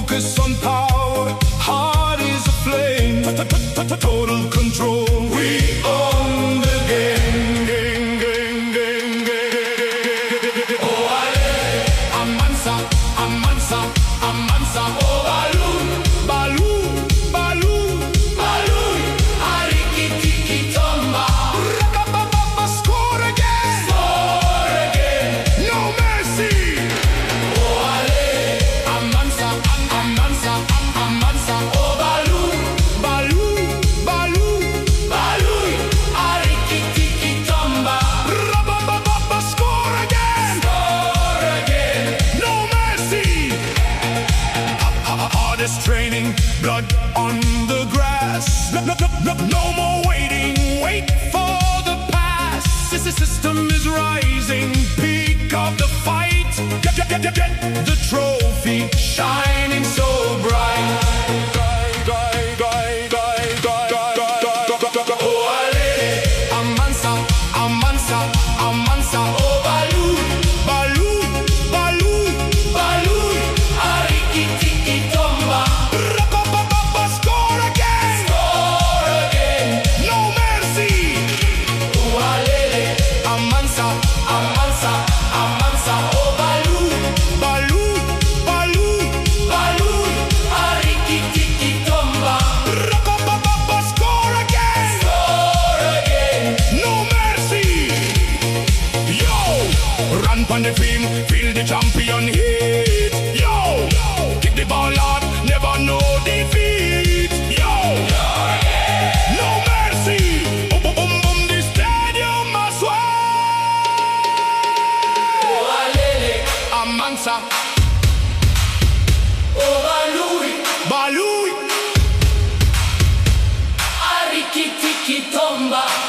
focus on power, heart is a flame, total control. We own the game. Oh, ale, Amansa, Amansa, Amansa. Oh, balloon, balloon, balloon, balloon. Ariki-tiki tomba. Rakapapapa, score again. Score again. No mercy. Oh, ale, Amansa, Amansa, Amansa. Oh, balloon, balloon, balloon, balloon. Ariki-tiki tomba. Rakapapapa, score again. Score again. No mercy. Hardest training, blood on the grass. No more waiting, wait for the pass. This system is rising, peak of the fight. Get the trophy, shining so bright. Oh, ale, Amansa, Amansa, Amansa. Oh, balloon, balloon, balloon, balloon. Ariki-tiki tomba. Rakapapapa, score again. Score again. No mercy. Oh, ale, Amansa, Amansa, Amansa. Oh, balloon, balloon, balloon, balloon. Ariki-tiki tomba. Rakapapapa, score again. Score again. No mercy. Yo, run pon the film, feel the champion heat. Yo, kick the ball hard, never know defeat. Yo, no mercy. Boom, boom, boom, boom, the stadium I swear. Oh, alele, Amansa. Oh, balui, balui. Ariki-tiki tomba.